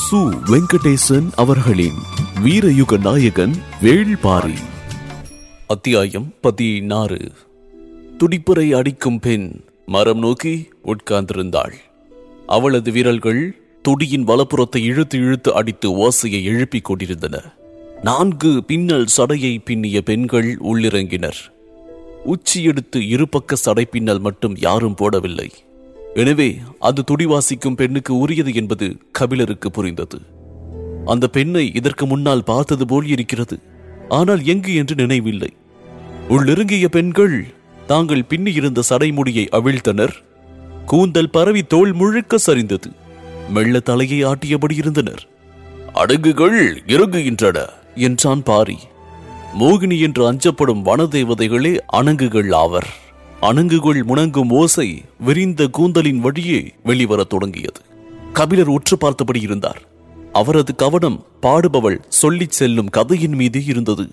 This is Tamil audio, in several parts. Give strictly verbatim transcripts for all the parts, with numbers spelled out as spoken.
சு வெங்கடேசன் அவர்களின் வீரயுக நாயகன் வேள்பாரி. அத்தியாயம் பதினாறு. துடிப்புரை அடிக்கும் பெண் மரம் நோக்கி உட்கார்ந்திருந்தாள். அவளது விரல்கள் துடியின் வலப்புறத்தை இழுத்து இழுத்து அடித்து ஓசையை எழுப்பிக் கொண்டிருந்தன. நான்கு பின்னல் சடையை பின்னிய பெண்கள் உள்ளிறங்கினர். உச்சி எடுத்து இருபக்க சடை பின்னல் மட்டும் யாரும் போடவில்லை. எனவே அது துடிவாசிக்கும் பெண்ணுக்கு உரியது என்பது கபிலருக்கு புரிந்தது. அந்த பெண்ணை இதற்கு முன்னால் பார்த்தது போல் இருக்கிறது. ஆனால் எங்கு என்று நினைவில்லை. உள்ளிறங்கிய பெண்கள் தாங்கள் பின்னியிருந்த சடைமுடியை அவிழ்த்தனர். கூந்தல் பரவி தோல் முழுக்க சரிந்தது. மெல்ல தலையை ஆட்டியபடி இருந்தனர். அடங்குகள் இறங்குகின்றன என்றான் பாரி. மோகினி என்று அஞ்சப்படும் வனதேவதைகளே அணங்குகள் ஆவர். அணங்குகள் முணங்கும் ஓசை விரிந்த கூந்தலின் வழியே வெளிவரத் தொடங்கியது. கபிலர் உற்று பார்த்தபடி இருந்தார். அவரது கவனம் பாடுபவள் சொல்லிச் செல்லும் கதையின் மீது இருந்தது.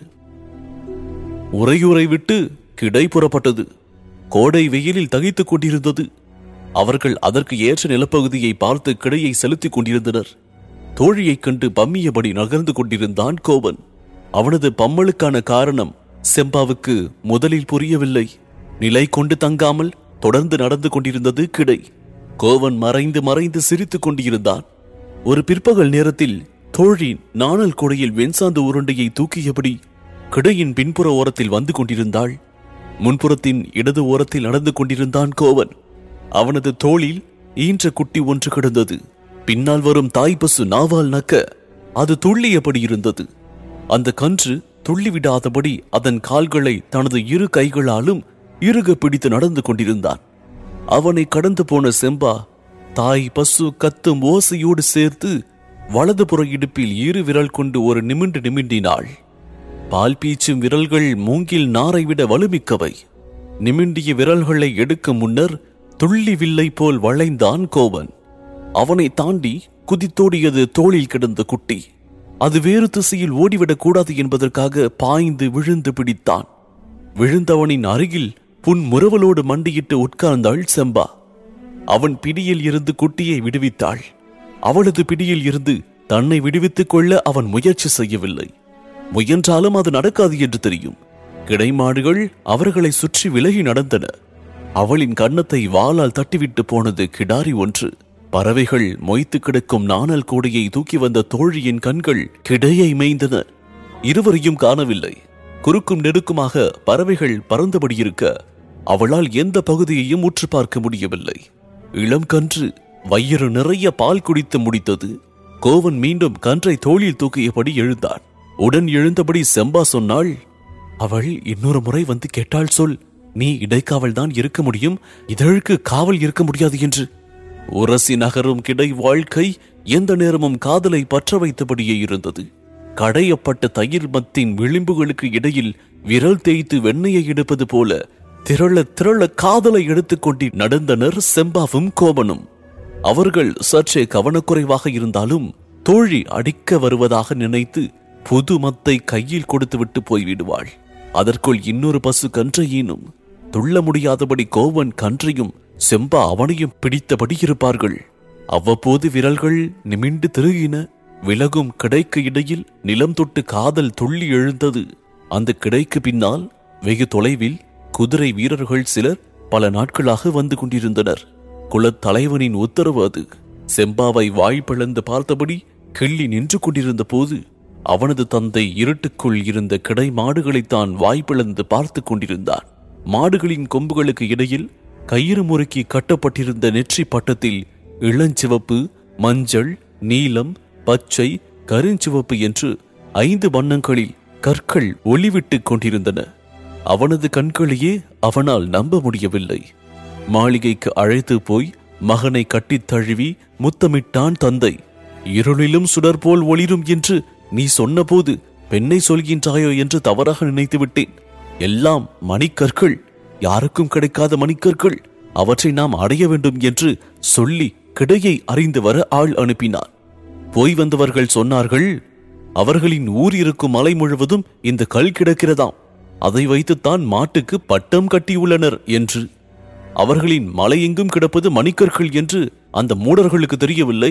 உரையுறை விட்டு கிடை புறப்பட்டது. கோடை வெயிலில் தகித்துக் கொண்டிருந்தது. அவர்கள் அதற்கு ஏற்ற நிலப்பகுதியை பார்த்து கிடையை செலுத்திக் கொண்டிருந்தனர். தோழியைக் கண்டு பம்மியபடி நகர்ந்து கொண்டிருந்தான் கோவன். அவனது பம்மலுக்கான காரணம் செம்பாவுக்கு முதலில் புரியவில்லை. நிலை கொண்டு தங்காமல் தொடர்ந்து நடந்து கொண்டிருந்தது கிடை. கோவன் மறைந்து மறைந்து சிரித்துக் கொண்டிருந்தான். ஒரு பிற்பகல் நேரத்தில் தோழி நாணல் கொடையில் வெண்சாந்து உருண்டையை தூக்கியபடி கிடையின் பின்புற ஓரத்தில் வந்து கொண்டிருந்தாள். முன்புறத்தின் இடது ஓரத்தில் நடந்து கொண்டிருந்தான் கோவன். அவனது தோளில் ஈன்ற குட்டி ஒன்று கிடந்தது. பின்னால் வரும் தாய்ப்பசு நாவால் நக்க அது துள்ளியபடி இருந்தது. அந்த கன்று துள்ளிவிடாதபடி அதன் கால்களை தனது இரு கைகளாலும் இறுக பிடித்து நடந்து கொண்டிருந்தான். அவனை கடந்து போன செம்பா தாய் பசு கத்தும் ஓசையோடு சேர்த்து வலதுபுற இடுப்பில் இரு விரல் கொண்டு ஒரு நிமிண்டு நிமிண்டினாள். பால் பீச்சும் விரல்கள் மூங்கில் நாரை விட வலுமிக்கவை. நிமிண்டிய விரல்களை எடுக்கும் முன்னர் துள்ளி வில்லை போல் வளைந்தான் கோவன். அவனை தாண்டி குதித்தோடியது தோளில் கிடந்த குட்டி. அது வேறு திசையில் ஓடிவிடக் கூடாது என்பதற்காக பாய்ந்து விழுந்து பிடித்தான். விழுந்தவனின் அருகில் புன் முறவலோடு மண்டியிட்டு உட்கார்ந்தாள் செம்பா. அவன் பிடியில் இருந்து குட்டியை விடுவித்தாள். அவளது பிடியில் இருந்து தன்னை விடுவித்துக் கொள்ள அவன் முயற்சி செய்யவில்லை. முயன்றாலும் அது நடக்காது என்று தெரியும். கிடைமாடுகள் அவர்களை சுற்றி விலகி நடந்தன. அவளின் கன்னத்தை வாளால் தட்டிவிட்டு போனது கிடாரி ஒன்று. பறவைகள் மொய்த்து கிடக்கும் நாணல் கோடையை தூக்கி வந்த தோழியின் கண்கள் கிடையை மேய்ந்தன. இருவரையும் காணவில்லை. குறுக்கும் நெடுக்குமாக பறவைகள் பறந்தபடி இருக்க அவளால் எந்த பகுதியையும் உற்று பார்க்க முடியவில்லை. இளம் கன்று வயிறு நிறைய பால் குடித்து முடித்தது. கோவன் மீண்டும் கன்றை தோளில் தூக்கியபடி எழுந்தான். உடன் எழுந்தபடி செம்பா சொன்னாள், அவள் இன்னொரு முறை வந்து கேட்டாள் சொல், நீ இடைக்காவல் தான் இருக்க முடியும், இதழுக்கு காவல் இருக்க முடியாது என்று. உரசி நகரும் கிடை வாழ்க்கை எந்த நேரமும் காதலை பற்ற வைத்தபடியே இருந்தது. கடையப்பட்ட தயிர் மத்தின் விளிம்புகளுக்கு இடையில் விரல் தேய்த்து வெண்ணையை எடுப்பது போல திரள திரள காதலை எடுத்துக்கொண்டு நடந்தனர் செம்பாவும் கோவனும். அவர்கள் சற்றே கவனக்குறைவாக இருந்தாலும் தோழி அடிக்க வருவதாக நினைத்து புது மத்தை கையில் கொடுத்துவிட்டு போய்விடுவாள். அதற்குள் இன்னொரு பசு கன்றையினும் துள்ள முடியாதபடி கோவன் கன்றையும் செம்பா அவனையும் பிடித்தபடி இருப்பார்கள். அவ்வப்போது விரல்கள் நிமிண்டு திருகின. விலகும் கிடைக்கு இடையில் நிலம் தொட்டு காதல் துள்ளி எழுந்தது. அந்த கிடைக்கு பின்னால் வெகு தொலைவில் குதிரை வீரர்கள் சிலர் பல நாட்களாக வந்து கொண்டிருந்தனர். குலத்தலைவனின் உத்தரவு அது. செம்பாவை வாய்ப்பிழந்து பார்த்தபடி கிள்ளி நின்று கொண்டிருந்த போது அவனது தந்தை இருட்டுக்குள் இருந்த கிடை மாடுகளைத்தான் வாய்ப்பிழந்து பார்த்து கொண்டிருந்தான். மாடுகளின் கொம்புகளுக்கு இடையில் கயிறு முறுக்கி கட்டப்பட்டிருந்த நெற்றி பட்டத்தில் இளஞ்சிவப்பு, மஞ்சள், நீலம், பச்சை, கருஞ்சிவப்பு என்று ஐந்து வண்ணங்களில் கற்கள் ஒளிவிட்டுக் கொண்டிருந்தன. அவனது கண்களையே அவனால் நம்ப முடியவில்லை. மாளிகைக்கு அழைத்து போய் மகனை கட்டித் தழுவி முத்தமிட்டான் தந்தை. இருளிலும் சுடர் போல் ஒளிரும் என்று நீ சொன்னபோது பெண்ணை சொல்கின்றாயோ என்று தவறாக நினைத்து விட்டேன். எல்லாம் மணிக்கற்கள், யாருக்கும் கிடைக்காத மணிக்கற்கள். அவற்றை நாம் அடைய வேண்டும் என்று சொல்லி கிடையை அறிந்து வர ஆள் அனுப்பினான். போய் வந்தவர்கள் சொன்னார்கள், அவர்களின் ஊர் இருக்கும் மலை முழுவதும் இந்த கல் கிடக்கிறதாம். அதை வைத்துத்தான் மாட்டுக்கு பட்டம் கட்டியுள்ளனர் என்று. அவர்களின் மலை எங்கும் கிடப்பது மணிக்கற்கள் என்று அந்த மூடர்களுக்கு தெரியவில்லை.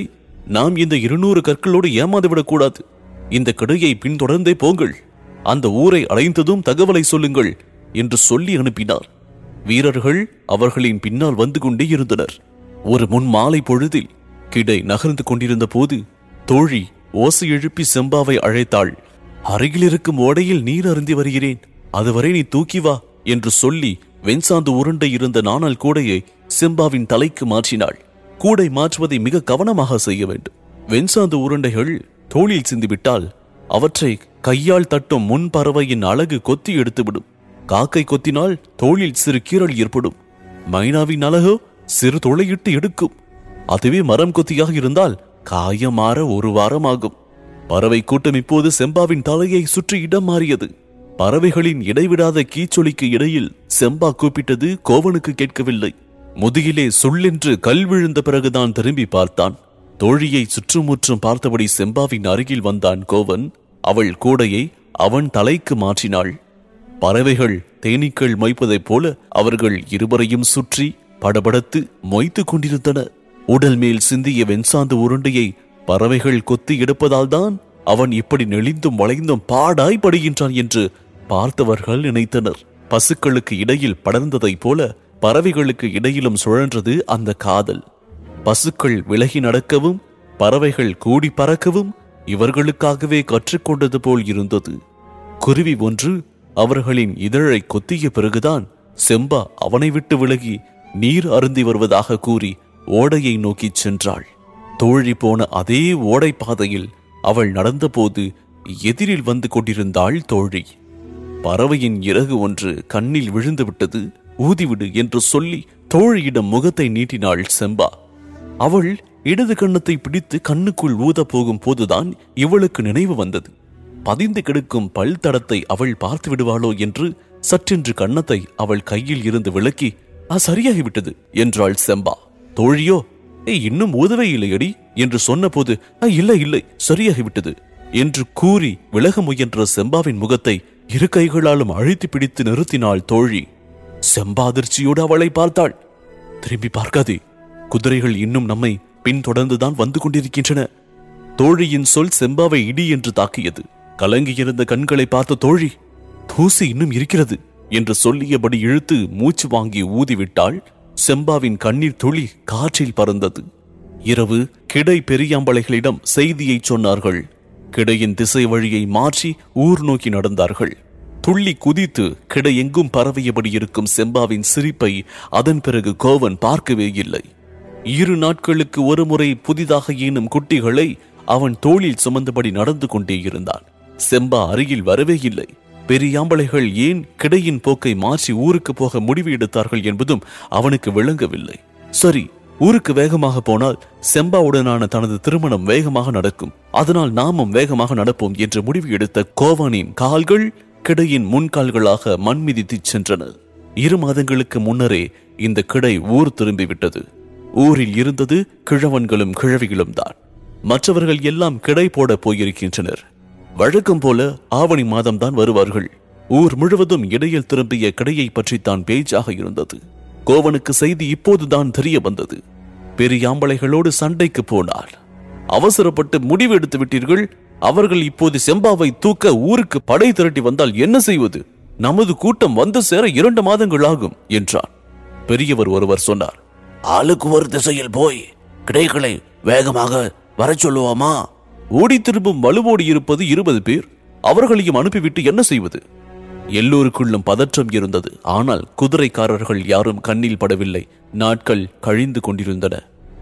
நாம் இந்த இருநூறு கற்களோடு ஏமாந்துவிடக் கூடாது. இந்த கிடையை பின்தொடர்ந்தே போங்கள். அந்த ஊரை அடைந்ததும் தகவலை சொல்லுங்கள் என்று சொல்லி அனுப்பினார். வீரர்கள் அவர்களின் பின்னால் வந்து கொண்டே இருந்தனர். ஒரு முன் மாலை பொழுதில் கிடை நகர்ந்து கொண்டிருந்த போது தோழி ஓசை எழுப்பி செம்பாவை அழைத்தாள். அருகில் இருக்கும் ஓடையில் நீர் அருந்தி வருகிறேன், அதுவரை நீ தூக்கி வா என்று சொல்லி வெண்சாந்து உருண்டை இருந்த நாணல் கூடையை செம்பாவின் தலைக்கு மாற்றினாள். கூடை மாற்றுவதை மிக கவனமாக செய்ய வேண்டும். வெண்சாந்து உருண்டைகள் தோளில் சிந்திவிட்டால் அவற்றை கையால் தட்டும் முன் பறவையின் அழகு கொத்தி எடுத்துவிடும். காக்கை கொத்தினால் தோளில் சிறு கீறல் ஏற்படும். மைனாவின் அழகோ சிறு துளையிட்டு எடுக்கும். அதுவே மரம் கொத்தியாக இருந்தால் காயமாற ஒரு வாரம் ஆகும். பறவை கூட்டம் இப்போது செம்பாவின் தலையை சுற்றி இடம் மாறியது. பறவைகளின் இடைவிடாத கீச்சொலிக்கு இடையில் செம்பா கூப்பிட்டது கோவனுக்கு கேட்கவில்லை. முதுகிலே சுள்ளென்று கல் விழுந்த பிறகுதான் திரும்பி பார்த்தான். தோழியை சுற்றுமுற்றும் பார்த்தபடி செம்பாவின் அருகில் வந்தான் கோவன். அவள் கூடையை அவன் தலைக்கு மாற்றினாள். பறவைகள் தேனீக்கள் மொய்ப்பதைப் போல அவர்கள் இருவரையும் சுற்றி படபடத்து மொய்த்து கொண்டிருந்தன. உடல் மேல் சிந்திய வெண்சாந்து உருண்டையை பறவைகள் கொத்தி எடுப்பதால் தான் அவன் இப்படி நெளிந்தும் வளைந்தும் பாடாய் படுகின்றான் என்று பார்த்தவர்கள் நினைத்தனர். பசுக்களுக்கு இடையில் படர்ந்ததைப் போல பறவைகளுக்கு இடையிலும் சுழன்றது அந்த காதல். பசுக்கள் விலகி நடக்கவும் பறவைகள் கூடி பறக்கவும் இவர்களுக்காகவே கற்றுக்கொண்டது போல் இருந்தது. குருவி ஒன்று அவர்களின் இதழை கொத்திய பிறகுதான் செம்பா அவனை விட்டு விலகி நீர் அருந்தி வருவதாக கூறி ஓடையை நோக்கி சென்றாள். தோழி போன அதே ஓடை பாதையில் அவள் நடந்தபோது எதிரில் வந்து கொண்டிருந்தாள் தோழி. பறவையின் இறகு ஒன்று கண்ணில் விழுந்து விட்டது, ஊதிவிடு என்று சொல்லி தோழியிடம் முகத்தை நீட்டினாள் செம்பா. அவள் இடது கண்ணத்தை பிடித்து கண்ணுக்குள் ஊத போகும் போதுதான் இவளுக்கு நினைவு வந்தது. பதிந்து கிடக்கும் பல் தடத்தை அவள் பார்த்து விடுவாளோ என்று சற்றென்று கண்ணத்தை அவள் கையில் இருந்து விலக்கி, ஆ சரியாகிவிட்டது என்றாள் செம்பா. தோழியோ, ஏய் இன்னும் ஊதவே இல்லையடி என்று சொன்ன போது, இல்லை இல்லை சரியாகிவிட்டது என்று கூறி விலக முயன்ற செம்பாவின் முகத்தை இரு கைகளாலும் அழுத்தி பிடித்து நிறுத்தினாள் தோழி. செம்பா அதிர்ச்சியோடு அவளை பார்த்தாள். திரும்பி பார்க்காதே, குதிரைகள் இன்னும் நம்மை பின்தொடர்ந்துதான் வந்து கொண்டிருக்கின்றன. தோழியின் சொல் செம்பாவை இடி என்று தாக்கியது. கலங்கியிருந்த கண்களை பார்த்த தோழி, தூசி இன்னும் இருக்கிறது என்று சொல்லியபடி இழுத்து மூச்சு வாங்கி ஊதிவிட்டாள். செம்பாவின் கண்ணீர் துளி காற்றில் பறந்தது. இரவு கிடை பெரியாம்பளைகளிடம் செய்தியை சொன்னார்கள். கிடையின் திசை வழியை மாற்றி ஊர் நோக்கி நடந்தார்கள். துள்ளி குதித்து கிடை எங்கும் பரவியபடி இருக்கும் செம்பாவின் சிரிப்பை அதன் பிறகு கோவன் பார்க்கவே இல்லை. இரு நாட்களுக்கு ஒரு முறை புதிதாக ஈனும் குட்டிகளை அவன் தோளில் சுமந்தபடி நடந்து கொண்டே இருந்தான். செம்பா அருகில் வரவே இல்லை. பெரியாம்பளைகள் ஏன் கிடையின் போக்கை மாற்றி ஊருக்கு போக முடிவு எடுத்தார்கள் என்பதும் அவனுக்கு விளங்கவில்லை. சரி, ஊருக்கு வேகமாக போனால் செம்பாவுடனான தனது திருமணம் வேகமாக நடக்கும், அதனால் நாமும் வேகமாக நடப்போம் என்று முடிவு எடுத்த கோவனின் கால்கள் கிடையின் முன்கால்களாக மண் மிதித்து சென்றன. இரு மாதங்களுக்கு முன்னரே இந்த கிடை ஊர் திரும்பிவிட்டது. ஊரில் இருந்தது கிழவன்களும் கிழவிகளும் தான். மற்றவர்கள் எல்லாம் கிடை போட போயிருக்கின்றனர். வழக்கம் போல ஆவணி மாதம்தான் வருவார்கள். ஊர் முழுவதும் இடையில் திரும்பிய கிடையை பற்றித்தான் பேச்சாக இருந்தது. கோவனுக்கு செய்தி இப்போதுதான் தெரிய வந்தது. பெரியாம்பளைகளோடு சண்டைக்கு போனார். அவசரப்பட்டு முடிவு எடுத்து விட்டீர்கள். அவர்கள் இப்போது செம்பாவை தூக்க ஊருக்கு படை திரட்டி வந்தால் என்ன செய்வது? நமது கூட்டம் வந்து சேர இரண்டு மாதங்கள் ஆகும் என்றார். பெரியவர் ஒருவர் சொன்னார், ஆளுக்கு ஒரு திசையில் போய் கிடைகளை வேகமாக வர சொல்லுவாமா? ஓடி திரும்பும் வலுவோடி இருப்பது இருபது பேர். அவர்களையும் அனுப்பிவிட்டு என்ன செய்வது? எல்லோருக்குள்ளும் பதற்றம் இருந்தது. ஆனால் குதிரைக்காரர்கள் யாரும் கண்ணில் படவில்லை. நாட்கள் கழிந்து கொண்டிருந்தன.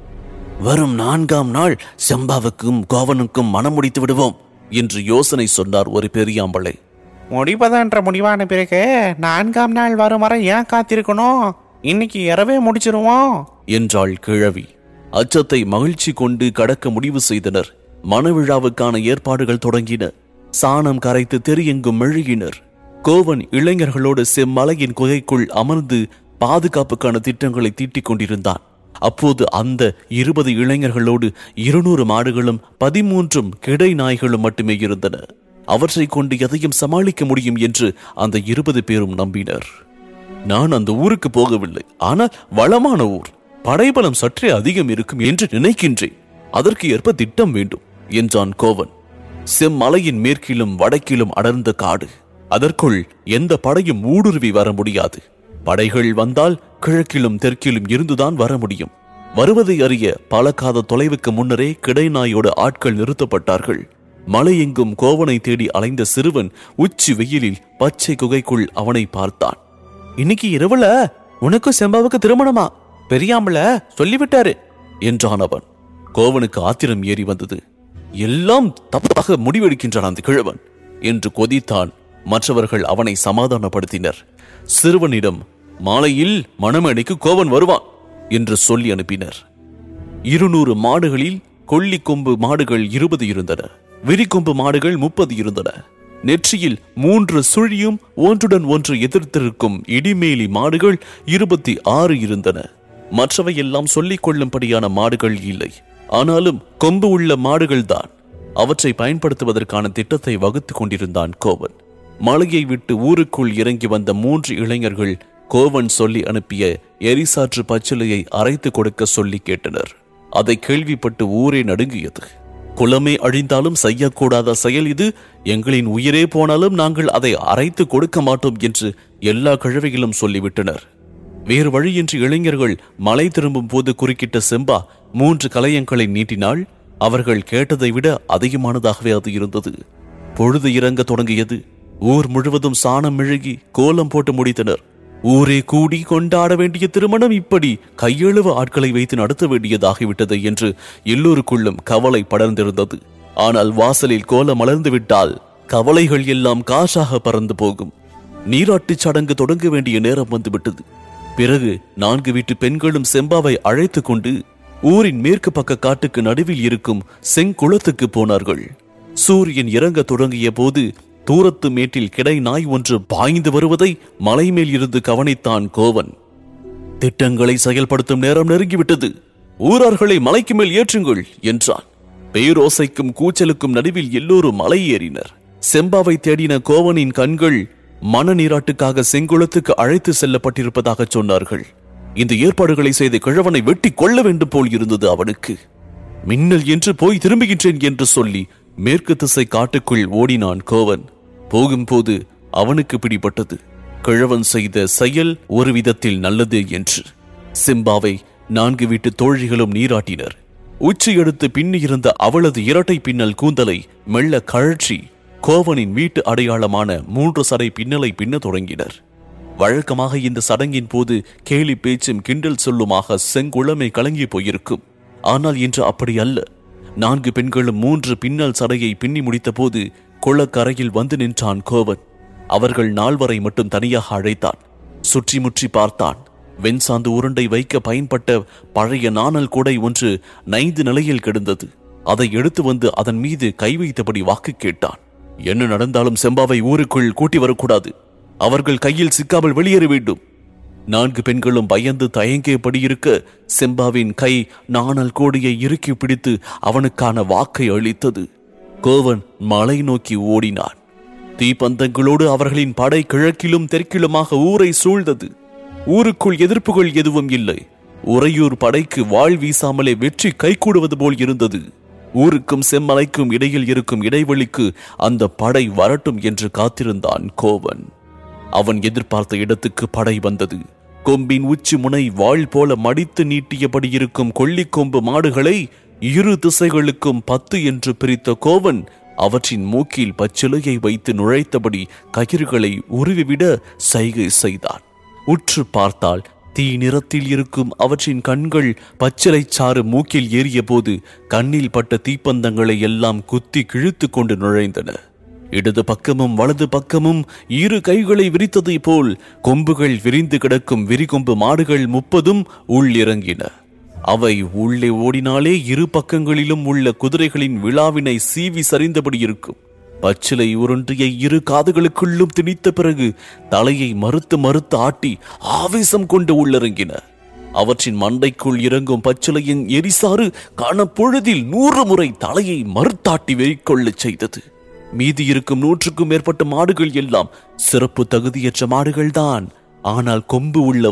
வரும் நான்காம் நாள் செம்பாவுக்கும் கோவனுக்கும் மனம் முடித்து விடுவோம் என்று யோசனை சொன்னார் ஒரு பெரியாம்பளை. முடிப்பதென்ற முடிவான பிறகு நான்காம் நாள் வரும் வரை ஏன் காத்திருக்கணும்? இன்னைக்கு இரவே முடிச்சிருவோம் என்றாள் கிழவி. அச்சத்தை மகிழ்ச்சி கொண்டு கடக்க முடிவு செய்தனர். மணவிழாவுக்கான ஏற்பாடுகள் தொடங்கின. சாணம் கரைத்து தெரியெங்கும் மெழுகினர். கோவன் இளைஞர்களோடு செம்மலையின் குகைக்குள் அமர்ந்து பாதுகாப்புக்கான திட்டங்களை தீட்டிக் கொண்டிருந்தான். அப்போது அந்த இருபது இளைஞர்களோடு இருநூறு மாடுகளும் பதிமூன்றும் கிடை நாய்களும் மட்டுமே இருந்தன. அவற்றை கொண்டு எதையும் சமாளிக்க முடியும் என்று அந்த இருபது பேரும் நம்பினர். நான் அந்த ஊருக்கு போகவில்லை, ஆனால் வளமான ஊர், படைபலம் சற்றே அதிகம் இருக்கும் என்று நினைக்கின்றேன். அதற்கு ஏற்ப திட்டம் வேண்டும் என்றான் கோவன். செம்மலையின் மேற்கிலும் வடக்கிலும் அடர்ந்த காடு. அதற்குள் எந்த படையும் ஊடுருவி வர முடியாது. படைகள் வந்தால் கிழக்கிலும் தெற்கிலும் இருந்துதான் வர முடியும். வருவதை அறிய பல காத தொலைவுக்கு முன்னரே கிடைநாயோடு ஆட்கள் நிறுத்தப்பட்டார்கள். மலை எங்கும் கோவனை தேடி அலைந்த சிறுவன் உச்சி வெயிலில் பச்சை குகைக்குள் அவனை பார்த்தான். இன்னைக்கு இரவுல உனக்கும் செம்பாவுக்கு திருமணமா? பெரியாம்பள சொல்லிவிட்டாரு என்றான் அவன். கோவனுக்கு ஆத்திரம் ஏறி வந்தது. எல்லாம் தப்பாக முடிவெடுக்கின்றான் அந்த கிழவன் என்று கொதித்தான். மற்றவர்கள் அவனை சமாதானப்படுத்தினர். சிறுவனிடம் மாலையில் மணமேடைக்கு கோவன் வருவான் என்று சொல்லி அனுப்பினர். இருநூறு மாடுகளில் கொள்ளி கொம்பு மாடுகள் இருபது இருந்தன. விரிகொம்பு மாடுகள் முப்பது இருந்தன. நெற்றியில் மூன்று சுழியும் ஒன்றுடன் ஒன்று எதிர்த்திருக்கும் இடிமேலி மாடுகள் இருபத்தி ஆறு இருந்தன. மற்றவை எல்லாம் சொல்லிக் கொள்ளும்படியான மாடுகள் இல்லை. ஆனாலும் கொம்பு உள்ள மாடுகள்தான். அவற்றை பயன்படுத்துவதற்கான திட்டத்தை வகுத்துக் கொண்டிருந்தான் கோவன். மலையை விட்டு ஊருக்குள் இறங்கி வந்த மூன்று இளைஞர்கள் கோவன் சொல்லி அனுப்பிய எரிசாற்று பச்சிலையை அரைத்து கொடுக்க சொல்லி கேட்டனர். அதை கேள்விப்பட்டு ஊரே நடுங்கியது. குலமே அழிந்தாலும் செய்யக்கூடாத செயல் இது. எங்களின் உயிரே போனாலும் நாங்கள் அதை அரைத்து கொடுக்க மாட்டோம் என்று எல்லா கிழவிகளும் சொல்லிவிட்டனர். வேறு வழியின்றி இளைஞர்கள் மலை திரும்பும் போது குறுக்கிட்ட செம்பா மூன்று கலையங்களை நீட்டினாள். அவர்கள் கேட்டதை விட அதிகமானதாகவே அது இருந்தது. பொழுது இறங்க தொடங்கியது. ஊர் முழுவதும் சாணம் மெழுகி கோலம் போட்டு முடித்தனர். ஊரே கூடி கொண்டாட வேண்டிய திருமணம் இப்படி கையெழுவ ஆட்களை வைத்து நடத்த வேண்டியதாகிவிட்டது என்று எல்லோருக்குள்ளும் கவலை படர்ந்திருந்தது. ஆனால் வாசலில் கோலம் மலர்ந்து விட்டால் கவலைகள் எல்லாம் காசாக பறந்து போகும். நீராட்டுச் சடங்கு தொடங்க வேண்டிய நேரம் வந்துவிட்டது. பிறகு நான்கு வீட்டு பெண்களும் செம்பாவை அழைத்து கொண்டு ஊரின் மேற்கு பக்க காட்டுக்கு நடுவில் இருக்கும் செங்குளத்துக்கு போனார்கள். சூரியன் இறங்க தொடங்கிய போது தூரத்து மேட்டில் கிடை நாய் ஒன்று பாய்ந்து வருவதை மலை மேல் இருந்து கவனித்தான் கோவன். திட்டங்களை செயல்படுத்தும் நேரம் நெருங்கிவிட்டது. ஊரார்களை மலைக்கு மேல் ஏற்றுங்கள் என்றான். பேரோசைக்கும் கூச்சலுக்கும் நடுவில் எல்லோரும் மலை ஏறினர். செம்பாவை தேடின கோவனின் கண்கள் மன நீராட்டுக்காக செங்குளத்துக்கு அழைத்து செல்லப்பட்டிருப்பதாக சொன்னார்கள். இந்த ஏற்பாடுகளை செய்த கிழவனை வெட்டி கொள்ள வேண்டும் போல் இருந்தது அவனுக்கு. மின்னல் என்று போய் திரும்புகின்றேன் என்று சொல்லி மேற்கு திசை காட்டுக்குள் ஓடினான் கோவன். போகும்போது அவனுக்கு பிடிபட்டது. கிழவன் செய்த செயல் ஒரு விதத்தில் நல்லது என்று. செம்பாவை நான்கு வீட்டு தோழிகளும் நீராட்டினர். உச்சி எடுத்து பின்னியிருந்த அவளது இரட்டை பின்னல் கூந்தலை மெல்ல கழற்றி கோவனின் வீட்டு அடையாளமான மூன்று சடை பின்னலை பின்ன தொடங்கினர். வழக்கமாக இந்த சடங்கின் போது கேலி பேச்சும் கிண்டல் சொல்லுமாக செங்குளமை கலங்கி போயிருக்கும். ஆனால் இன்று அப்படி அல்ல. நான்கு பெண்களும் மூன்று பின்னல் சடையை பின்னி முடித்த போது குளக்கரையில் வந்து நின்றான் கோவன். அவர்கள் நால்வரை மட்டும் தனியாக அழைத்தான். சுற்றி முற்றி பார்த்தான். வெண்சாந்து உருண்டை வைக்க பயன்பட்ட பழைய நாணல் கூடை ஒன்று நைந்து நிலையில் கிடந்தது. அதை எடுத்து வந்து அதன் மீது கை வைத்தபடி வாக்கு கேட்டான். என்ன நடந்தாலும் செம்பாவை ஊருக்குள் கூட்டி வரக்கூடாது. அவர்கள் கையில் சிக்காமல் வெளியேற வேண்டும். நான்கு பெண்களும் பயந்து தயங்கியபடி இருக்க செம்பாவின் கை நாணல் கோடியை இறுக்கி பிடித்து அவனுக்கான வாக்கை அளித்தது. கோவன் மலை நோக்கி ஓடினான். தீப்பந்தங்களோடு அவர்களின் படை கிழக்கிலும் தெற்கிலுமாக ஊரை சூழ்ந்தது. ஊருக்குள் எதிர்ப்புகள் எதுவும் இல்லை. உறையூர் படைக்கு வாழ் வீசாமலே வெற்றி கைகூடுவது போல் இருந்தது. ஊருக்கும் செம்மலைக்கும் இடையில் இருக்கும் இடைவெளிக்கு அந்த படை வரட்டும் என்று காத்திருந்தான் கோவன். அவன் எதிர்பார்த்த இடத்துக்கு படை வந்தது. கொம்பின் உச்சி முனை வாழ் போல மடித்து நீட்டியபடி இருக்கும் கொள்ளிக்கொம்பு மாடுகளை இரு திசைகளுக்கும் பத்து என்று பிரித்த கோவன் அவற்றின் மூக்கில் பச்சிலையை வைத்து நுழைத்தபடி கயிறுகளை உருவிவிட சைகை செய்தான். உற்று பார்த்தால் தீ நிறத்தில் இருக்கும் அவற்றின் கண்கள் பச்சிலை சாறு மூக்கில் ஏறிய போது கண்ணில் பட்ட தீப்பந்தங்களை எல்லாம் குத்தி கிழித்து கொண்டு நுழைந்தன. இடது பக்கமும் வலது பக்கமும் இரு கைகளை விரித்ததை போல் கொம்புகள் விரிந்து கிடக்கும் விரிகொம்பு மாடுகள் முப்பதும் உள்ளிறங்கின. அவை உள்ளே ஓடினாலே இரு பக்கங்களிலும் உள்ள குதிரைகளின் விழாவினை சீவி சரிந்தபடி இருக்கும். பச்சிலை உருண்டிய இரு காதுகளுக்குள்ளும் திணித்த பிறகு தலையை மறுத்து மறுத்து ஆட்டி ஆவேசம் கொண்டு உள்ளிறங்கின. அவற்றின் மண்டைக்குள் இறங்கும் பச்சிலையின் எரிசாறு கணப்பொழுதில் நூறு முறை தலையை மறுத்தாட்டி வெறிக்கொள்ளச் செய்தது. மீதி இருக்கும் நூற்றுக்கும் மேற்பட்ட மாடுகள் எல்லாம் சிறப்பு தகுதியற்ற மாடுகள்தான். ஆனால் கொம்பு உள்ளவை.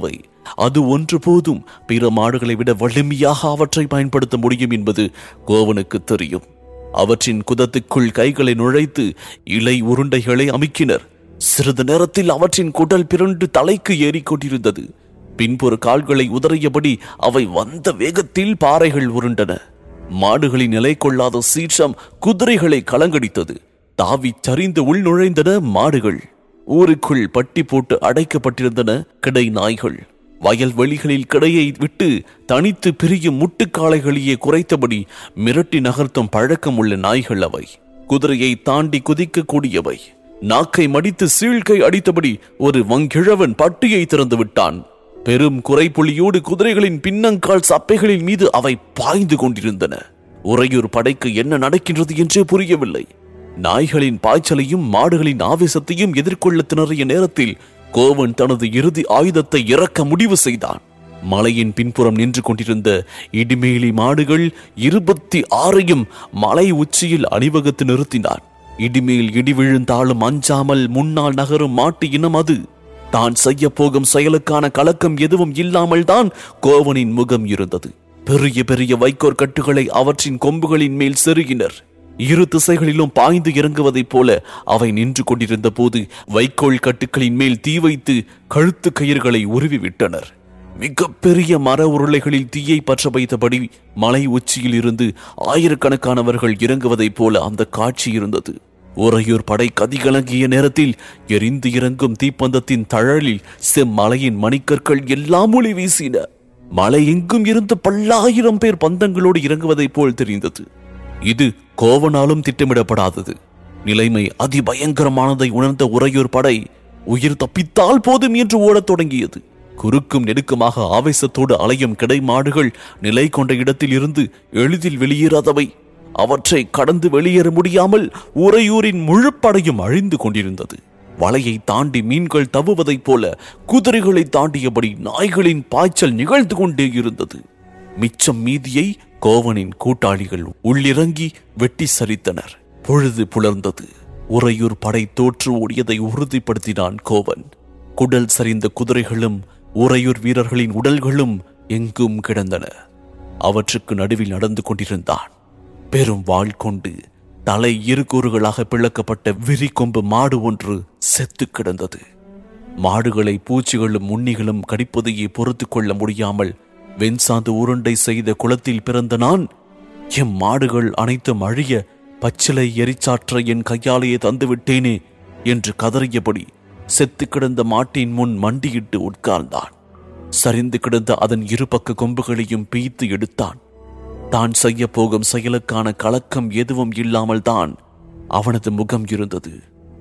அது ஒன்று போதும், பிற மாடுகளை விட வலிமையாக அவற்றை பயன்படுத்த முடியும் என்பது கோவனுக்கு தெரியும். அவற்றின் குதத்துக்குள் கைகளை நுழைத்து இலை உருண்டைகளை அமுக்கினர். சிறிது நேரத்தில் அவற்றின் குடல் பிறண்டு தலைக்கு ஏறிக்கொண்டிருந்தது. பின்புற கால்களை உதறியபடி அவை வந்த வேகத்தில் பாறைகள் உருண்டன. மாடுகளின் நிலை கொள்ளாத சீற்றம் குதிரைகளை கலங்கடித்தது. தாவி சரிந்து உள் நுழைந்தன மாடுகள். ஊருக்குள் பட்டி போட்டு அடைக்கப்பட்டிருந்தன கிடை நாய்கள். வயல்வெளிகளில் கிடையை விட்டு தனித்து பிரியும் முட்டுக்காளைகளையே குறைத்தபடி மிரட்டி நகர்த்தும் பழக்கம் உள்ள நாய்கள் அவை. குதிரையை தாண்டி குதிக்கக்கூடியவை. நாக்கை மடித்து சீழ்கை அடித்தபடி ஒரு வங்கிழவன் பட்டியை திறந்து விட்டான். பெரும் குறைப்புள்ளியோடு குதிரைகளின் பின்னங்கால் சப்பைகளின் மீது அவை பாய்ந்து கொண்டிருந்தன. உறையூர் படைக்கு என்ன நடக்கின்றது என்றே புரியவில்லை. நாய்களின் பாய்ச்சலையும் மாடுகளின் ஆவேசத்தையும் எதிர்கொள்ள திணறிய நேரத்தில் கோவன் தனது இறுதி ஆயுதத்தை இறக்க முடிவு செய்தான். மலையின் பின்புறம் நின்று கொண்டிருந்த இடிமேலி மாடுகள் இருபத்தி ஆறையும் மலை உச்சியில் அணிவகுத்து நிறுத்தினான். இடிமேல் இடி விழுந்தாலும் அஞ்சாமல் முன்னால் நகரும் மாட்டு இனம் அது. தான் செய்ய போகும் செயலுக்கான கலக்கம் எதுவும் இல்லாமல் தான் கோவனின் முகம் இருந்தது. பெரிய பெரிய வைக்கோர் கட்டுகளை அவற்றின் கொம்புகளின் மேல் செருகினர். இரு திசைகளிலும் பாய்ந்து இறங்குவதைப் போல அவை நின்று கொண்டிருந்த போது வைக்கோல் கட்டுகளின் மேல் தீ வைத்து கழுத்து கயிறுகளை உருவி விட்டனர். மிக பெரிய மர உருளைகளில் தீயை பற்ற வைத்தபடி மலை உச்சியில் இருந்து ஆயிரக்கணக்கானவர்கள் இறங்குவதைப் போல அந்த காட்சி இருந்தது. உறையூர் படை கதிகலங்கிய நேரத்தில் எரிந்து இறங்கும் தீப்பந்தத்தின் தழலில் செம்மலையின் மணிக்கற்கள் எல்லாம் ஒளி வீசின. மலை எங்கும் இருந்து பல்லாயிரம் பேர் பந்தங்களோடு இறங்குவதைப் போல் தெரிந்தது. இது கோவனாலும் திட்டமிடப்படாதது. நிலைமை அதிபயங்கரமானதை உணர்ந்த உறையூர் படை உயிர் தப்பித்தால் போதும் என்று ஓடத் தொடங்கியது. குறுக்கும் நெடுக்குமாக ஆவேசத்தோடு அலையும் கிடை மாடுகள் நிலை கொண்ட இடத்தில் இருந்து எளிதில் வெளியேறாதவை. அவற்றை கடந்து வெளியேற முடியாமல் உறையூரின் முழு படையும் அழிந்து கொண்டிருந்தது. வலையை தாண்டி மீன்கள் தவுவதைப் போல குதிரைகளை தாண்டியபடி நாய்களின் பாய்ச்சல் நிகழ்ந்து கொண்டே இருந்தது. மிச்சம் மீதியை கோவனின் கூட்டாளிகள் உள்ளிறங்கி வெட்டி சரித்தனர். பொழுது புலர்ந்தது. உறையூர் படை தோற்று ஓடியதை உறுதிப்படுத்தினான் கோவன். குடல் சரிந்த குதிரைகளும் உறையூர் வீரர்களின் உடல்களும் எங்கும் கிடந்தன. அவற்றுக்கு நடுவில் நடந்து கொண்டிருந்தான். பெரும் வாள் கொண்டு தலை இரு கூறுகளாக பிளக்கப்பட்ட விரி கொம்பு மாடு ஒன்று செத்து கிடந்தது. மாடுகளை பூச்சிகளும் உண்ணிகளும் கடிப்பதையே பொறுத்து கொள்ள முடியாமல் வெண்சாந்து உருண்டை செய்த குளத்தில் பிறந்த நான், எம் மாடுகள் அனைத்தும் அழிய பச்சிலை எரிச்சாற்ற என் கையாலேயே தந்துவிட்டேனே என்று கதறியபடி செத்து கிடந்த மாட்டின் முன் மண்டியிட்டு உட்கார்ந்தான். சரிந்து கிடந்த அதன் இரு பக்க கொம்புகளையும் பீய்த்து எடுத்தான். தான் செய்ய போகும் செயலுக்கான கலக்கம் எதுவும் இல்லாமல் தான் அவனது முகம் இருந்தது.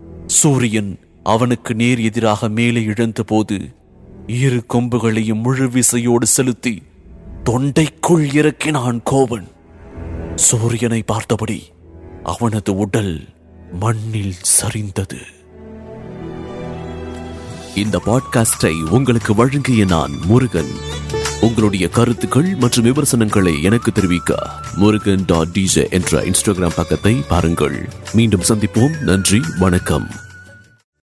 சூரியன் அவனுக்கு நேர் எதிராக மேலே இழந்த போது இரு கொம்புகளையும் முழு விசையோடு செலுத்தி தொண்டைக்குள் இறக்கினான் கோவன். சூரியனை பார்த்தபடி அவனது உடல் மண்ணில் சரிந்தது. இந்த பாட்காஸ்டை உங்களுக்கு வழங்கிய நான் முருகன். உங்களுடைய கருத்துக்கள் மற்றும் விமர்சனங்களை எனக்கு தெரிவிக்க முருகன் டாட் டிஜே என்ற இன்ஸ்டாகிராம் பக்கத்தை பாருங்கள். மீண்டும் சந்திப்போம். நன்றி, வணக்கம்.